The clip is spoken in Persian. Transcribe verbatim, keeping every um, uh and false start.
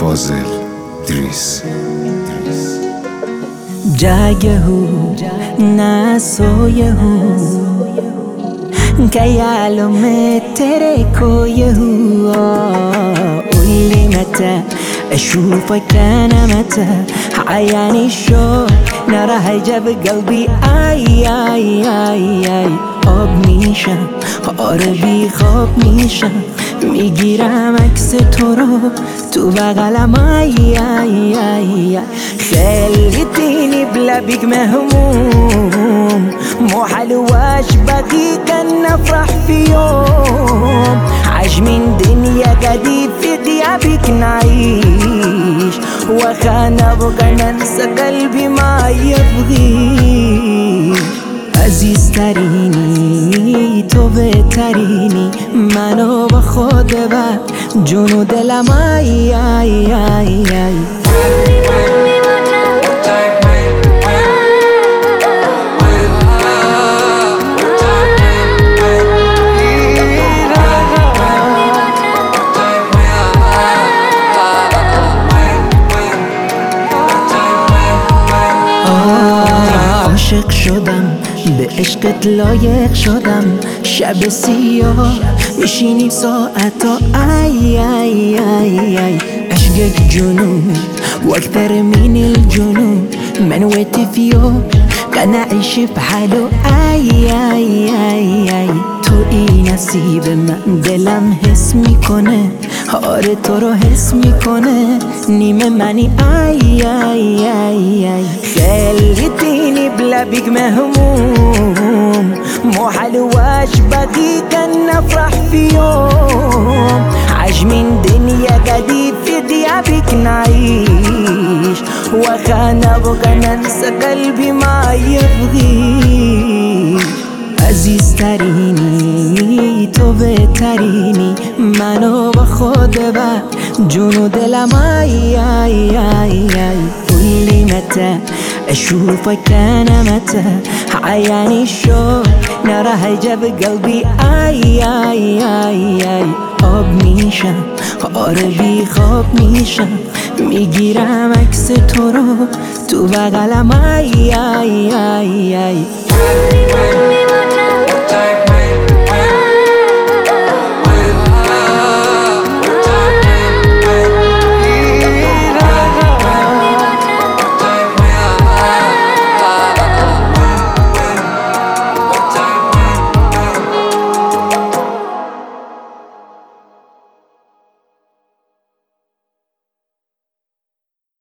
فاضل دریس جاگه ना सोए हूँ ख्यालों में तेरे खोए हुआ قولي متى أشوفك أنا متى عياني الشوق ناره جاب قلبي آي آي آي آي آب میشم آره خواب میشم میگیرم عکس تو رو تو بغلم آی آی آی خليتيني بلبك مهموم مو حلواش بقي كان نفرح في يوم عاش من دنيا قديم في غيابك نعيش وخانا بقى ننسى قلبي ما يبغيش عزیز ترینی تو بهترینی منو با خود بر جون و دلم آی آی آی آی عاشق شدم به عشقت لایق شدم شب سیاه میشینیم ساعتا ای ای ای ای عشقك جنون واكثر من الجنون من وقت في يوم كان اعيش بحاله ای ای ای ای تو این نصیب من دلم حس میکنه آره تو رو حس میکنه نیمه منی ای ای ای ای خليتيني بلبك مهموم مو حلواش بقي كان نفرح في يوم عاش من دنيا قديم في غيابك نعيش وخانا بقى ننسى قلبي ما يبغيش عزیز ترینی تو بهترینی منو با خود بر جون و دلم آی آی آی آی قولي متى أشوفك أنا متى عياني الشوق ناره جاب قلبي آی آی آی آی آب میشم آره خواب میشم میگیرم عکس تو رو تو بغلم آی آی آی آی